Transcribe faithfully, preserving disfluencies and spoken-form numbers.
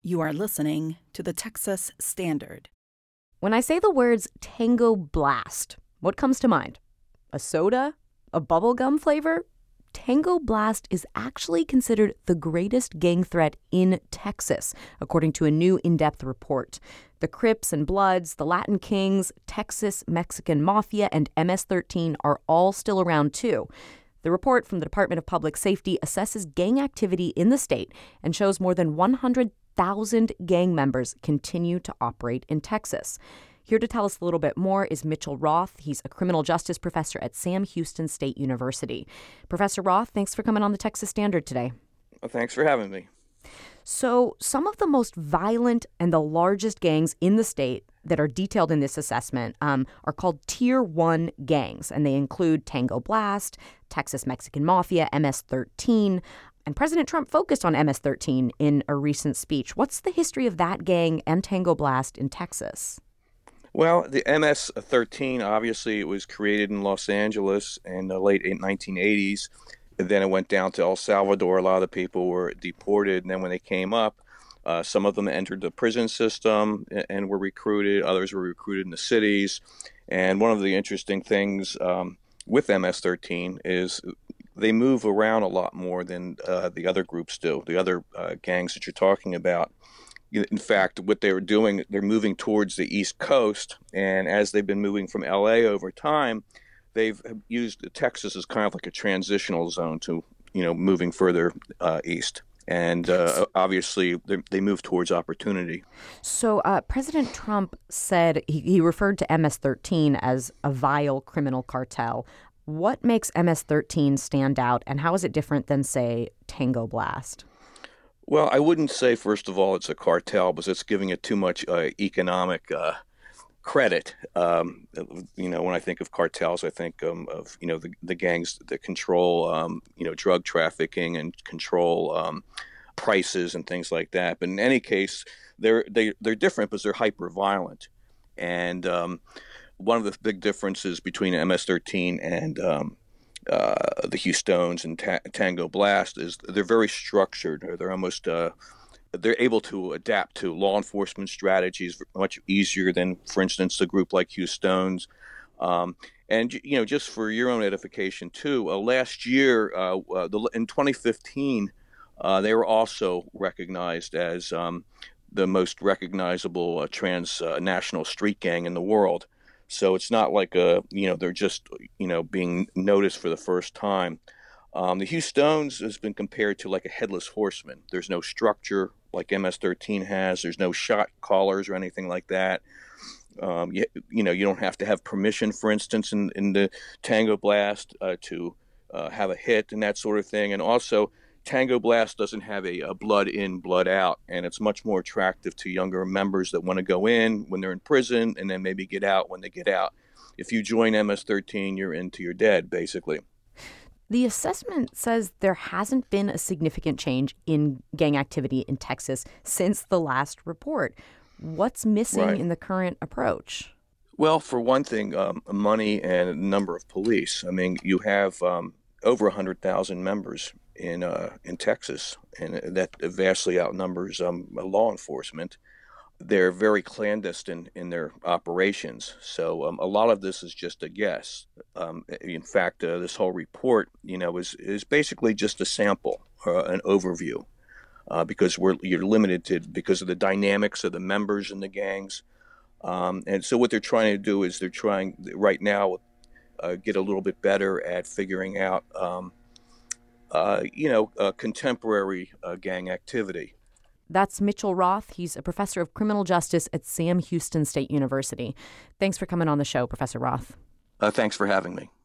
You are listening to the Texas Standard. When I say the words Tango Blast, what comes to mind? A soda? A bubblegum flavor? Tango Blast is actually considered the greatest gang threat in Texas, according to a new in-depth report. The Crips and Bloods, the Latin Kings, Texas Mexican Mafia, and M S thirteen are all still around too. The report from the Department of Public Safety assesses gang activity in the state and shows more than one hundred thousand gang members continue to operate in Texas. Here to tell us a little bit more is Mitchell Roth. He's a criminal justice professor at Sam Houston State University. Professor Roth, thanks for coming on the Texas Standard today. Well, thanks for having me. So some of the most violent and the largest gangs in the state that are detailed in this assessment um, are called Tier one gangs, and they include Tango Blast, Texas Mexican Mafia, M S thirteen, and President Trump focused on M S thirteen in a recent speech. What's the history of that gang and Tango Blast in Texas? Well, the M S thirteen, obviously, it was created in Los Angeles in the late nineteen eighties. And then it went down to El Salvador. A lot of the people were deported. And then when they came up, uh, some of them entered the prison system and, and were recruited. Others were recruited in the cities. And one of the interesting things um, with M S thirteen is they move around a lot more than uh, the other groups do, the other uh, gangs that you're talking about. In fact, what they were doing, they're moving towards the East Coast, and as they've been moving from L A over time, they've used Texas as kind of like a transitional zone to, you know, moving further uh, east. And uh, obviously, they move towards opportunity. So uh, President Trump said he, he referred to M S thirteen as a vile criminal cartel. What makes M S thirteen stand out, and how is it different than, say, Tango Blast? Well, I wouldn't say, first of all, it's a cartel because it's giving it too much uh, economic uh, credit. Um, you know, when I think of cartels, I think um, of, you know, the, the gangs that control, um, you know, drug trafficking and control um, prices and things like that. But in any case, they're, they, they're different because they're hyper-violent. And um, one of the big differences between M S thirteen and um, Uh, the Houstones and ta- Tango Blast is they're very structured. Or they're almost uh, they're able to adapt to law enforcement strategies much easier than, for instance, a group like Houstones. Um, and you know, just for your own edification too, uh, last year uh, uh, the, in twenty fifteen, uh, they were also recognized as um, the most recognizable uh, transnational uh, street gang in the world. So it's not like, a, you know, they're just, you know, being noticed for the first time. Um, the Houstones has been compared to like a headless horseman. There's no structure like M S thirteen has. There's no shot callers or anything like that. Um, you, you know, you don't have to have permission, for instance, in, in the Tango Blast uh, to uh, have a hit and that sort of thing. And also, Tango Blast doesn't have a, a blood in, blood out, and it's much more attractive to younger members that want to go in when they're in prison and then maybe get out when they get out. If you join M S thirteen, you're in till you're dead, basically. The assessment says there hasn't been a significant change in gang activity in Texas since the last report. What's missing Right. in the current approach? Well, for one thing, um, money and a number of police. I mean, you have um, over one hundred thousand members in uh, in Texas, and that vastly outnumbers um, law enforcement. They're very clandestine in their operations, so um, a lot of this is just a guess. Um, in fact, uh, this whole report, you know, is is basically just a sample, uh, an overview, uh, because we're you're limited to because of the dynamics of the members in the gangs, um, and so what they're trying to do is they're trying right now uh, get a little bit better at figuring out. Um, Uh, you know, uh, contemporary uh, gang activity. That's Mitchell Roth. He's a professor of criminal justice at Sam Houston State University. Thanks for coming on the show, Professor Roth. Uh, thanks for having me.